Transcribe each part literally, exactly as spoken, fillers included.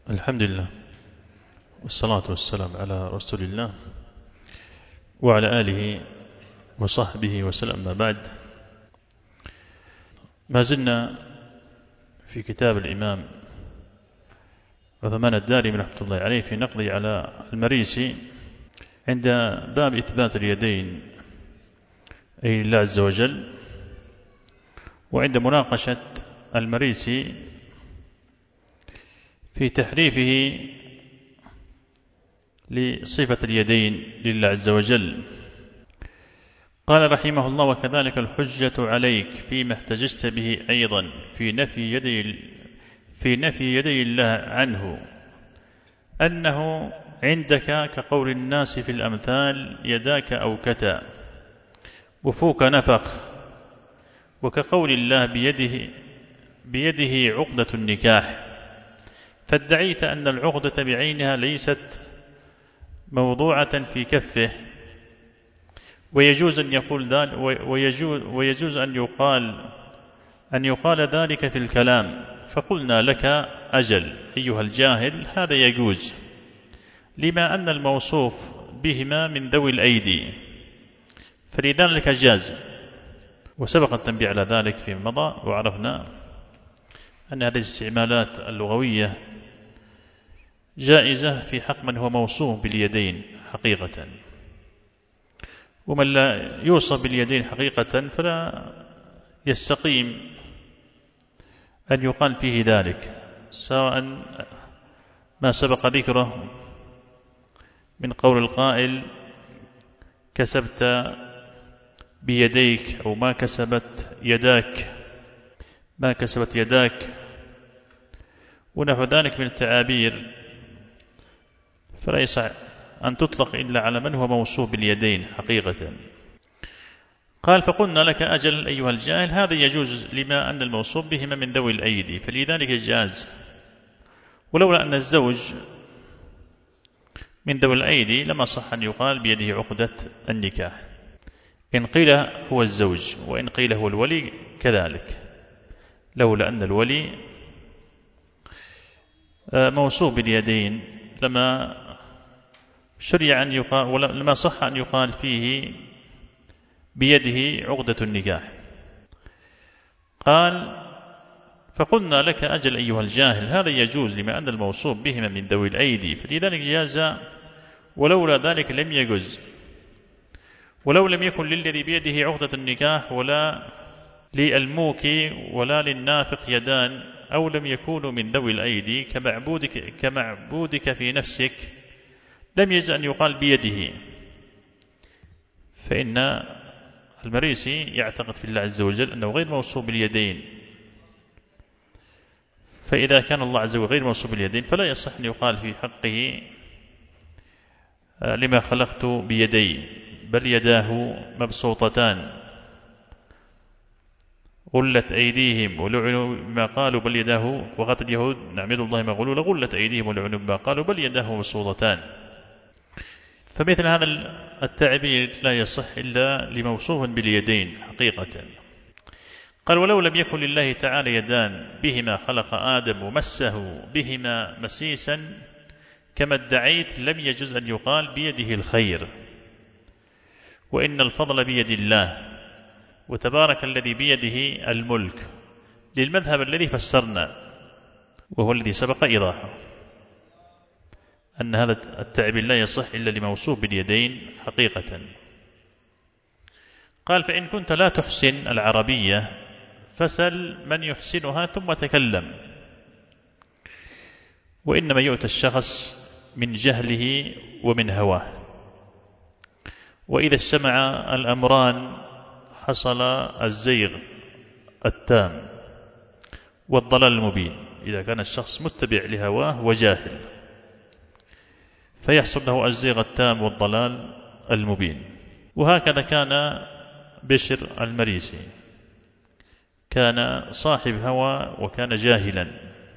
الحمد لله والصلاة والسلام على رسول الله وعلى آله وصحبه وسلم. ما بعد، ما زلنا في كتاب الإمام عثمان الدارمي رحمة الله عليه في نقضه على المريسي عند باب إثبات اليدين أي لله عز وجل، وعند مناقشة المريسي في تحريفه لصفة اليدين لله عز وجل. قال رحمه الله: وكذلك الحجة عليك فيما احتججت به أيضا في نفي يدي في نفي يدي الله عنه، أنه عندك كقول الناس في الأمثال يداك أوكتا وفوك نفخ، وكقول الله بيده بيده عقدة النكاح، فادعيت أن العقدة بعينها ليست موضوعة في كفه، ويجوز أن يقول ذلك ويجوز, ويجوز أن يقال أن يقال ذلك في الكلام، فقلنا لك: أجل أيها الجاهل، هذا يجوز لما أن الموصوف بهما من ذوي الأيدي، فلذلك جاز. وسبق التنبيه على ذلك في مضى، وعرفنا أن هذه الاستعمالات اللغوية جائزة في حق من هو موصوف باليدين حقيقة، ومن لا يوصف باليدين حقيقة فلا يستقيم أن يقال فيه ذلك، سواء ما سبق ذكره من قول القائل كسبت بيديك، أو ما كسبت يداك ما كسبت يداك ونحو ذلك من التعابير، فلا يصح أن تطلق إلا على من هو موصوف باليدين حقيقة. قال: فقلنا لك: أجل أيها الجاهل، هذا يجوز لما أن الموصوف بهما من ذوي الأيدي، فلذلك جاز. ولولا أن الزوج من ذوي الأيدي لما صح أن يقال بيده عقدة النكاح، إن قيل هو الزوج، وإن قيل هو الولي كذلك، لولا أن الولي موصوف باليدين لما شرع أن يقال، ولما صح أن يقال فيه بيده عقدة النكاح. قال: فقلنا لك: أجل أيها الجاهل، هذا يجوز لما أن الموصوف بهما من ذوي الأيدي، فلذلك جاز، ولولا ذلك لم يجز. ولو لم يكن للذي بيده عقدة النكاح ولا للموك ولا للنافق يدان، أو لم يكونوا من ذوي الأيدي كمعبودك, كمعبودك في نفسك، لم يجز أن يقال بيده، فإن المريسي يعتقد في الله عز وجل أنه غير موصوف باليدين، فإذا كان الله عز وجل غير موصوف باليدين فلا يصح أن يقال في حقه لما خلقت بيدي، بل يداه مبسوطتان غلت أيديهم ولعنوا بما قالوا بل يداه، وقالت اليهود نعمد الله ما قالوا لغلت أيديهم ولعنوا بما قالوا بل يداه مبسوطتان. فمثل هذا التعبير لا يصح إلا لموصوف باليدين حقيقة. قال: ولو لم يكن لله تعالى يدان بهما خلق آدم ومسه بهما مسيسا كما ادعيت، لم يجوز أن يقال بيده الخير، وإن الفضل بيد الله، وتبارك الذي بيده الملك، للمذهب الذي فسرنا، وهو الذي سبق إيضاحه، أن هذا التعبير لا يصح إلا لموصوف باليدين حقيقة. قال: فإن كنت لا تحسن العربية فسل من يحسنها ثم تكلم، وإنما يؤتى الشخص من جهله ومن هواه، وإذا اجتمع الأمران حصل الزيغ التام والضلال المبين، إذا كان الشخص متبع لهواه وجاهل فيحصل له الزيغ التام والضلال المبين. وهكذا كان بشر المريسي، كان صاحب هوى وكان جاهلا،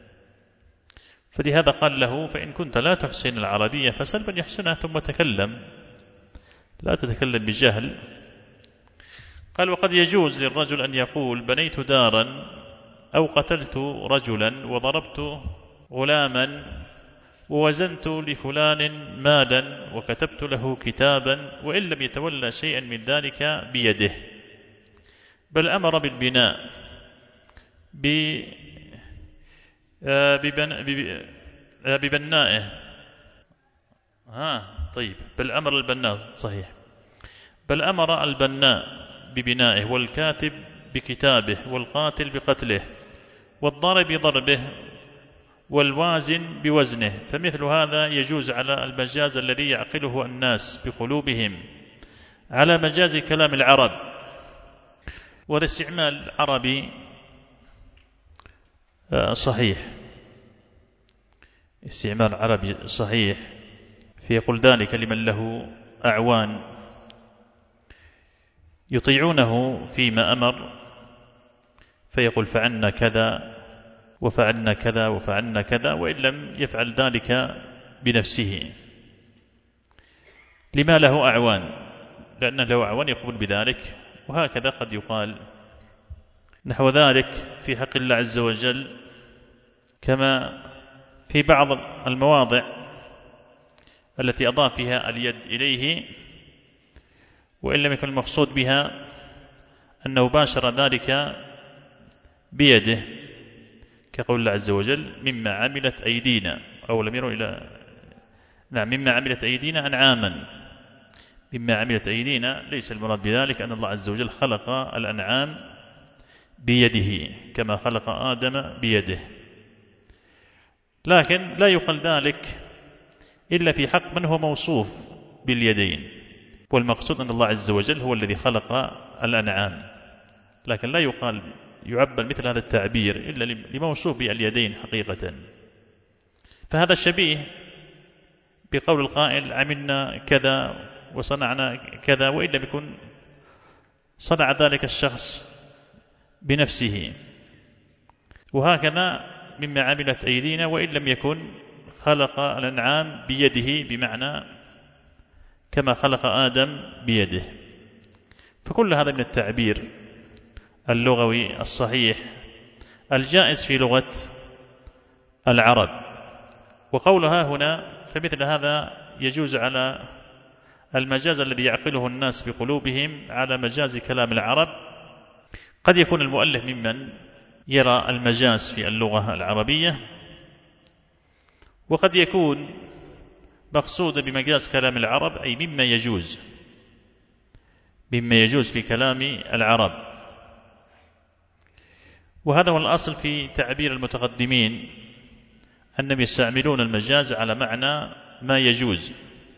فلهذا قال له: فإن كنت لا تحسن العربية فسل من يحسنها ثم تكلم، لا تتكلم بجهل. قال: وقد يجوز للرجل أن يقول بنيت دارا أو قتلت رجلا وضربت غلاما ووزنت لفلان مالا وكتبت له كتابا وإن لم يتولى شيئا من ذلك بيده، بل أمر بالبناء ببنائه. ها طيب، بل أمر البناء صحيح، بل أمر البناء ببنائه، والكاتب بكتابه، والقاتل بقتله، والضارب بضربه، والوازن بوزنه. فمثل هذا يجوز على المجاز الذي يعقله الناس بقلوبهم على مجاز كلام العرب. وهذا استعمال عربي صحيح، استعمال عربي صحيح. فيقول ذلك لمن له أعوان يطيعونه فيما أمر، فيقول فعلنا كذا وفعلنا كذا وفعلنا كذا، وإن لم يفعل ذلك بنفسه. لما له أعوان؟ لأن له أعوان يقول بذلك. وهكذا قد يقال نحو ذلك في حق الله عز وجل، كما في بعض المواضع التي أضاف فيها اليد إليه وإن لم يكن المقصود بها أنه باشر ذلك بيده، كقول الله عز وجل مما عملت أيدينا، أو لم يروا إلى نعم مما عملت أيدينا أنعاما. مما عملت أيدينا ليس المراد بذلك أن الله عز وجل خلق الأنعام بيده كما خلق آدم بيده، لكن لا يقال ذلك إلا في حق من هو موصوف باليدين، والمقصود أن الله عز وجل هو الذي خلق الأنعام، لكن لا يقال يعبر مثل هذا التعبير إلا لموصوف باليدين حقيقة. فهذا شبيه بقول القائل عملنا كذا وصنعنا كذا، وإن لم يكن صنع ذلك الشخص بنفسه. وهكذا مما عملت أيدينا وإن لم يكن خلق الأنعام بيده، بمعنى كما خلق آدم بيده. فكل هذا من التعبير اللغوي الصحيح الجائز في لغة العرب. وقولها هنا فمثل هذا يجوز على المجاز الذي يعقله الناس بقلوبهم على مجاز كلام العرب. قد يكون المؤلف ممن يرى المجاز في اللغة العربية، وقد يكون مقصودا بمجاز كلام العرب أي مما يجوز مما يجوز في كلام العرب. وهذا هو الأصل في تعبير المتقدمين، أنهم يستعملون المجاز على معنى ما يجوز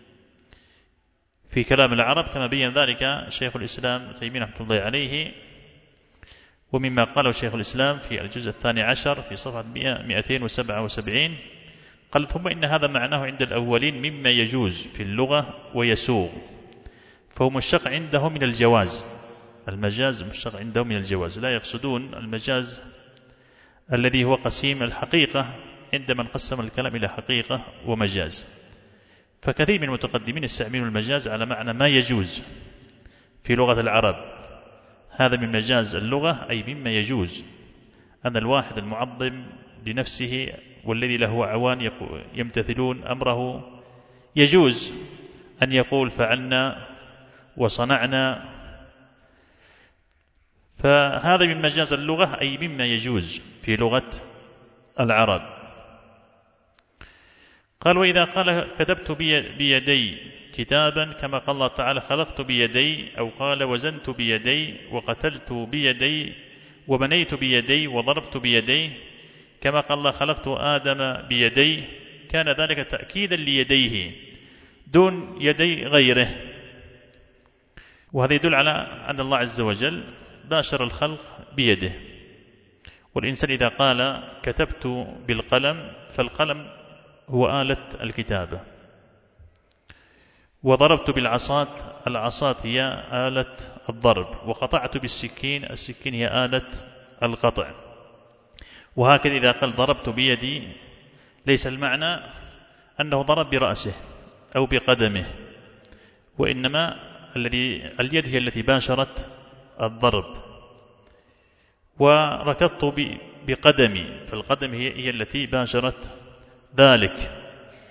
في كلام العرب، كما بين ذلك شيخ الإسلام تيمية رحمة الله عليه، ومما قاله شيخ الإسلام في الجزء الثاني عشر في صفحة مئتين وسبعة وسبعين قال ثم إن هذا معناه عند الأولين مما يجوز في اللغة ويسوغ، فهو مشتق عندهم من الجواز. المجاز مشتق عندهم من الجواز، لا يقصدون المجاز الذي هو قسيم الحقيقة عندما انقسم الكلام إلى حقيقة ومجاز. فكثير من المتقدمين يستعملون المجاز على معنى ما يجوز في لغة العرب. هذا من مجاز اللغة أي مما يجوز، أن الواحد المعظم لنفسه والذي له عوان يمتثلون أمره يجوز أن يقول فعلنا وصنعنا. فهذا من مجاز اللغة أي مما يجوز في لغة العرب. قال وإذا قال كتبت بيدي كتابا كما قال الله تعالى خلقت بيدي، أو قال وزنت بيدي وقتلت بيدي وبنيت بيدي وضربت بيدي، كما قال الله خلقت آدم بيدي، كان ذلك تأكيدا ليديه دون يدي غيره. وهذا يدل على أن الله عز وجل باشر الخلق بيده. والإنسان إذا قال كتبت بالقلم فالقلم هو آلة الكتابة، وضربت بالعصات العصات هي آلة الضرب، وقطعت بالسكين السكين هي آلة القطع. وهكذا إذا قال ضربت بيدي ليس المعنى أنه ضرب برأسه أو بقدمه، وإنما الذي اليد هي التي باشرت الضرب. وركضت بقدمي فالقدم هي, هي التي باشرت ذلك.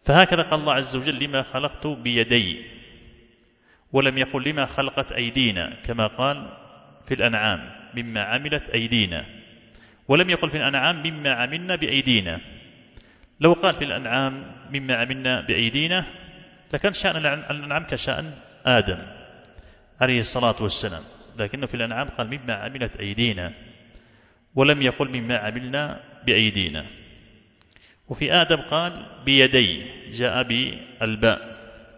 فهكذا قال الله عز وجل لما خلقت بيدي، ولم يقل لما خلقت أيدينا كما قال في الأنعام مما عملت أيدينا، ولم يقل في الأنعام مما عملنا بأيدينا. لو قال في الأنعام مما عملنا بأيدينا لكان شأن الأنعام كشأن آدم عليه الصلاة والسلام، لكنه في الأنعام قال مما عملت أيدينا ولم يقل مما عملنا بأيدينا. وفي آدم قال بيدي، جاء بالباء.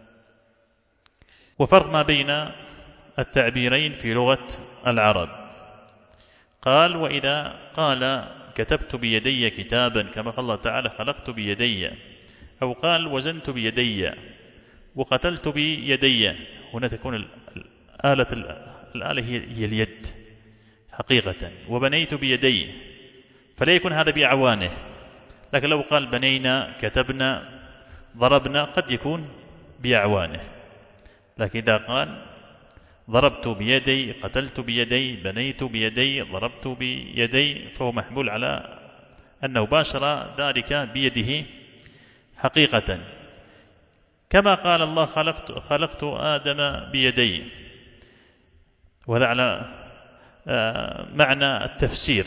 وفرق ما بين التعبيرين في لغة العرب، قال وإذا قال كتبت بيدي كتابا كما قال الله تعالى خلقت بيدي، أو قال وزنت بيدي وقتلت بيدي، هنا تكون الآلة الآلة هي اليد حقيقة، وبنيت بيدي فلا يكون هذا بأعوانه. لكن لو قال بنينا كتبنا ضربنا قد يكون بأعوانه، لكن إذا قال ضربت بيدي قتلت بيدي بنيت بيدي ضربت بيدي فهو محمول على أنه باشر ذلك بيده حقيقة. كما قال الله خلقت, خلقت آدم بيدي، وهذا على معنى التفسير،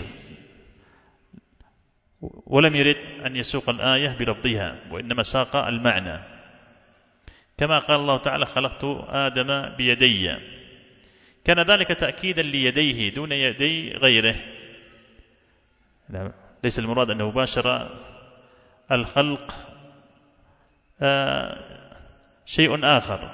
ولم يرد أن يسوق الآية بلفظها وإنما ساق المعنى. كما قال الله تعالى خلقت آدم بيدي، كان ذلك تأكيدا ليديه دون يدي غيره، ليس المراد أنه باشر الخلق آه شيء آخر.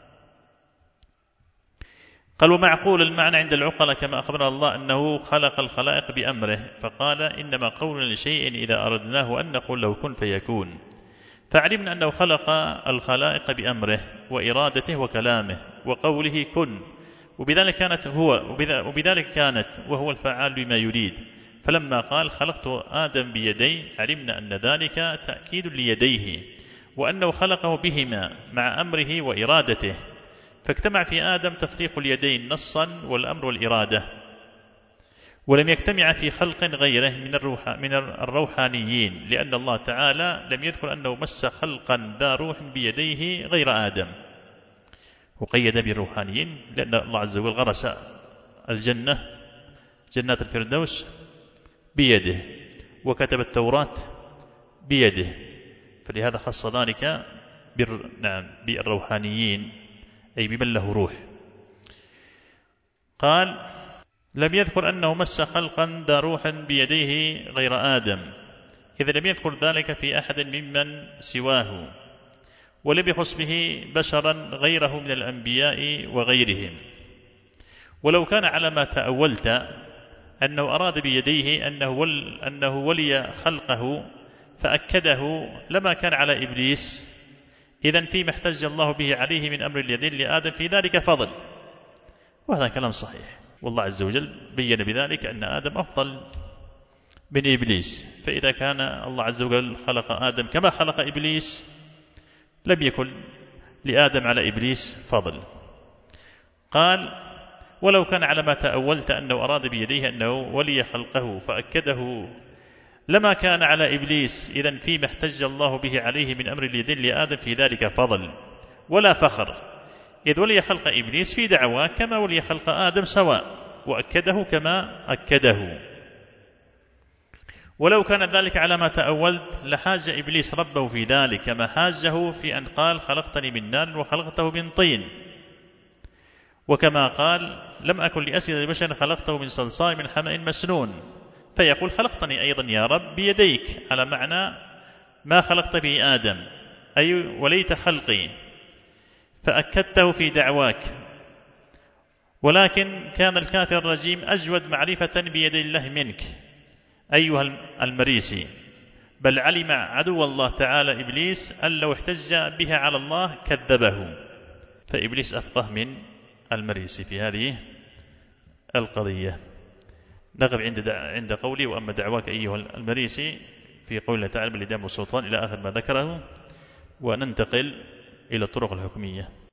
قال ومعقول المعنى عند العقلاء كما أخبرنا الله أنه خلق الخلائق بأمره، فقال إنما قولنا لشيء إذا أردناه أن نقول له كن فيكون، فعلمنا أنه خلق الخلائق بأمره وإرادته وكلامه وقوله كن، وبذلك كانت هو وبذلك كانت وهو الفعال بما يريد. فلما قال خلقت آدم بيدي علمنا أن ذلك تأكيد ليديه، وأنه خلقه بهما مع أمره وإرادته، فاجتمع في آدم تخليق اليدين نصا والأمر والإرادة، ولم يجتمع في خلق غيره من, الروح من الروحانيين، لأن الله تعالى لم يذكر أنه مس خلقا ذا روح بيديه غير آدم، وقيد بالروحانيين لأن الله عز وجل غرس الجنة جنات الفردوس بيده، وكتب التوراة بيده، فلهذا خص ذلك بر... نعم بالروحانيين أي بمن له روح. قال لم يذكر أنه مس خلقا ذا روح بيديه غير آدم، إذا لم يذكر ذلك في أحد ممن سواه، ولم يخص به بشرا غيره من الأنبياء وغيرهم. ولو كان على ما تأولت أنه أراد بيديه أنه, ول أنه ولي خلقه فأكده لما كان على إبليس، إذن فيما احتج الله به عليه من أمر اليدين لآدم في ذلك فضل، وهذا كلام صحيح، والله عز وجل بيّن بذلك أن آدم أفضل من إبليس، فإذا كان الله عز وجل خلق آدم كما خلق إبليس لم يكن لآدم على إبليس فضل. قال ولو كان على ما تأولت أنه أراد بيديه أنه ولي خلقه فأكده لما كان على إبليس، إذن فيما احتج الله به عليه من أمر اليدين لآدم في ذلك فضل ولا فخر، إذ ولي خلق إبليس في دعواه كما ولي خلق آدم سواء، وأكده كما أكده. ولو كان ذلك على ما تأولت لحاج إبليس ربه في ذلك كما حاجه في أن قال خلقتني من نار وخلقته من طين، وكما قال لم أكن لأسجد لبشر خلقته من صلصال من حمأ مسنون، فيقول خلقتني أيضا يا رب بيديك، على معنى ما خلقت به آدم أي وليت خلقي، فأكدته في دعواك. ولكن كان الكافر الرجيم أجود معرفة بيد الله منك أيها المريسي، بل علم عدو الله تعالى إبليس أن لو احتج بها على الله كذبه، فإبليس أفقه من المريسي في هذه القضية. نقف عند عند قولي وأما دعواك أيها المريسي في قوله تعالى بالإدام والسلطان إلى آخر ما ذكره، وننتقل إلى الطرق الحكمية.